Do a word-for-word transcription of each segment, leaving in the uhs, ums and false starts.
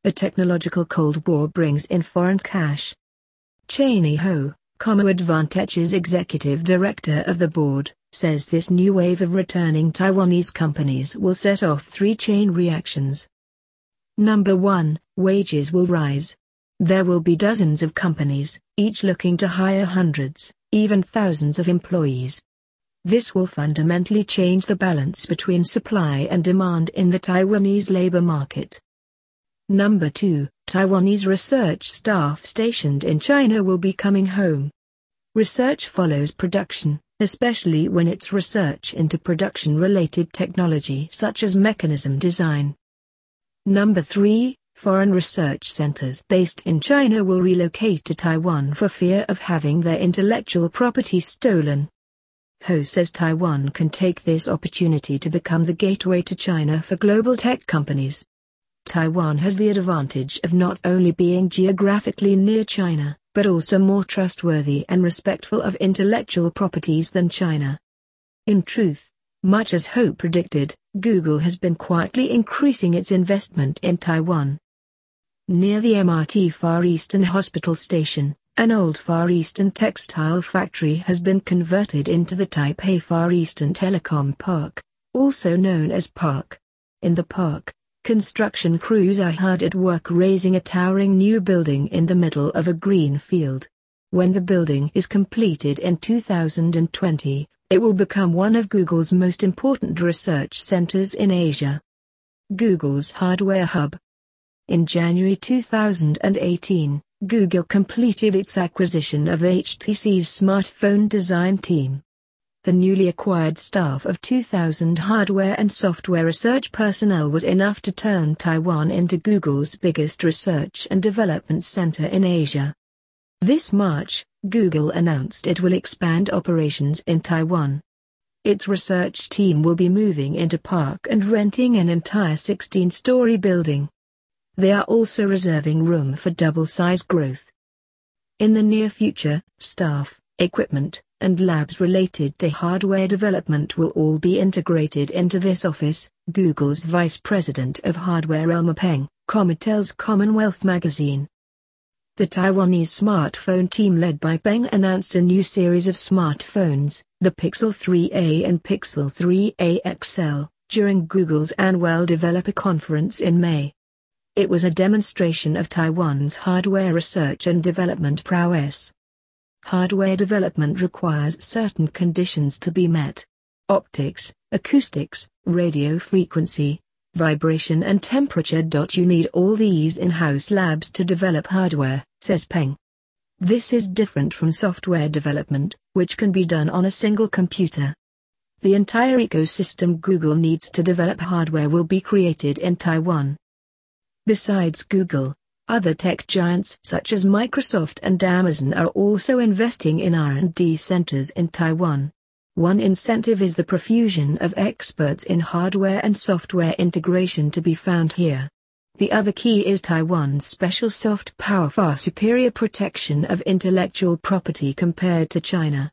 A technological Cold War brings in foreign cash. Cheney Ho, Advantage's executive director of the board, says this new wave of returning Taiwanese companies will set off three chain reactions. Number one, wages will rise. There will be dozens of companies, each looking to hire hundreds, even thousands of employees. This will fundamentally change the balance between supply and demand in the Taiwanese labor market. Number two, Taiwanese research staff stationed in China will be coming home. Research follows production, especially when it's research into production-related technology such as mechanism design. Number three, foreign research centers based in China will relocate to Taiwan for fear of having their intellectual property stolen. Ho says Taiwan can take this opportunity to become the gateway to China for global tech companies. Taiwan has the advantage of not only being geographically near China, but also more trustworthy and respectful of intellectual properties than China. In truth, much as Ho predicted, Google has been quietly increasing its investment in Taiwan. Near the M R T Far Eastern Hospital Station, an old Far Eastern textile factory has been converted into the Taipei Far Eastern Telecom Park, also known as Park. In the park, construction crews are hard at work raising a towering new building in the middle of a green field. When the building is completed in two thousand twenty, it will become one of Google's most important research centers in Asia. Google's hardware hub. In January two thousand eighteen, Google completed its acquisition of H T C's smartphone design team. The newly acquired staff of two thousand hardware and software research personnel was enough to turn Taiwan into Google's biggest research and development center in Asia. This March, Google announced it will expand operations in Taiwan. Its research team will be moving into Park and renting an entire sixteen-story building. They are also reserving room for double-size growth. In the near future, staff, equipment, and labs related to hardware development will all be integrated into this office, Google's Vice President of Hardware Elmer Peng, tells Commonwealth magazine. The Taiwanese smartphone team led by Peng announced a new series of smartphones, the Pixel three A and Pixel three A X L, during Google's annual developer conference in May. It was a demonstration of Taiwan's hardware research and development prowess. Hardware development requires certain conditions to be met. Optics, acoustics, radio frequency, vibration and temperature. You need all these in-house labs to develop hardware, says Peng. This is different from software development, which can be done on a single computer. The entire ecosystem Google needs to develop hardware will be created in Taiwan. Besides Google, other tech giants such as Microsoft and Amazon are also investing in R and D centers in Taiwan. One incentive is the profusion of experts in hardware and software integration to be found here. The other key is Taiwan's special soft power, far superior protection of intellectual property compared to China.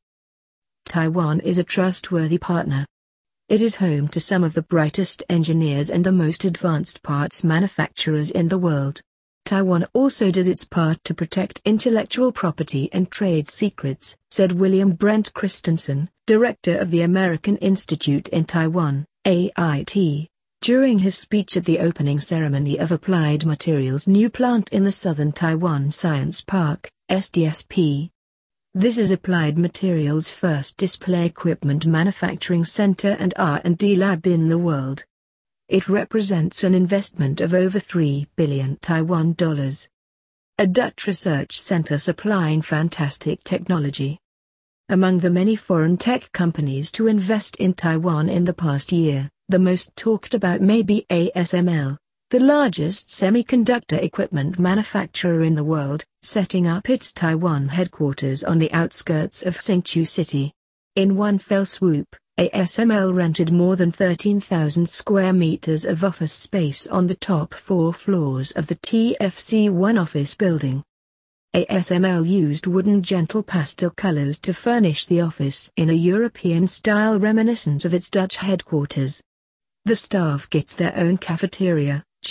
Taiwan is a trustworthy partner. It is home to some of the brightest engineers and the most advanced parts manufacturers in the world. Taiwan also does its part to protect intellectual property and trade secrets, said William Brent Christensen, director of the American Institute in Taiwan, A I T, during his speech at the opening ceremony of Applied Materials' new plant in the Southern Taiwan Science Park, S D S P. This is Applied Materials' first display equipment manufacturing center and R and D lab in the world. It represents an investment of over three billion Taiwan dollars. A Dutch research center supplying fantastic technology. Among the many foreign tech companies to invest in Taiwan in the past year, the most talked about may be A S M L, the largest semiconductor equipment manufacturer in the world, setting up its Taiwan headquarters on the outskirts of Hsinchu City. In one fell swoop, A S M L rented more than thirteen thousand square meters of office space on the top four floors of the T F C one office building. A S M L used wooden gentle pastel colors to furnish the office in a European style reminiscent of its Dutch headquarters. The staff gets their own cafeteria, gym,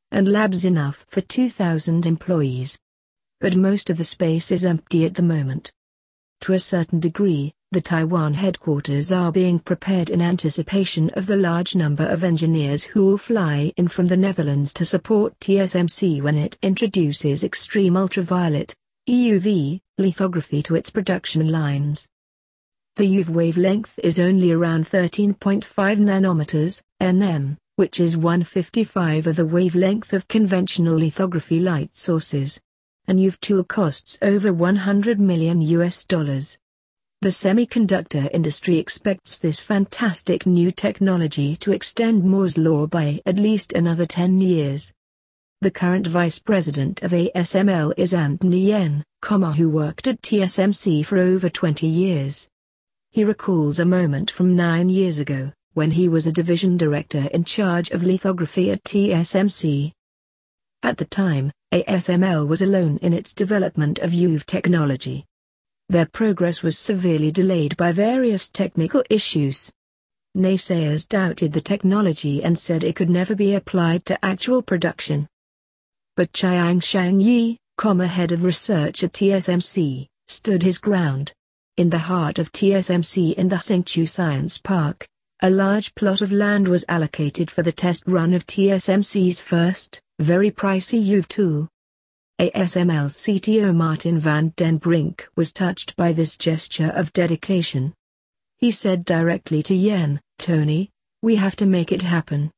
and labs enough for two thousand employees. But most of the space is empty at the moment. To a certain degree, the Taiwan headquarters are being prepared in anticipation of the large number of engineers who will fly in from the Netherlands to support T S M C when it introduces extreme ultraviolet, E U V, lithography to its production lines. The U V wavelength is only around thirteen point five nanometers, nm, which is one fifty-fifth of the wavelength of conventional lithography light sources. A U V tool costs over one hundred million U S dollars. The semiconductor industry expects this fantastic new technology to extend Moore's law by at least another ten years. The current vice president of A S M L is Anthony Yen, who worked at T S M C for over twenty years. He recalls a moment from nine years ago, when he was a division director in charge of lithography at T S M C. At the time, A S M L was alone in its development of U V technology. Their progress was severely delayed by various technical issues. Naysayers doubted the technology and said it could never be applied to actual production. But Chiang Shang-yi, head of research at T S M C, stood his ground. In the heart of T S M C in the Hsinchu Science Park, a large plot of land was allocated for the test run of T S M C's first, very pricey U V tool. A S M L's C T O Martin van den Brink was touched by this gesture of dedication. He said directly to Yen, "Tony, we have to make it happen."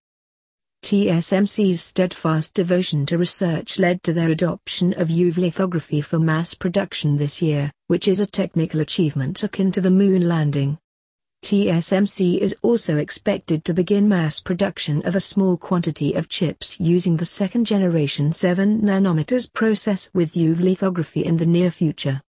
T S M C's steadfast devotion to research led to their adoption of U V lithography for mass production this year, which is a technical achievement akin to the moon landing. T S M C is also expected to begin mass production of a small quantity of chips using the second generation seven nanometers process with U V lithography in the near future.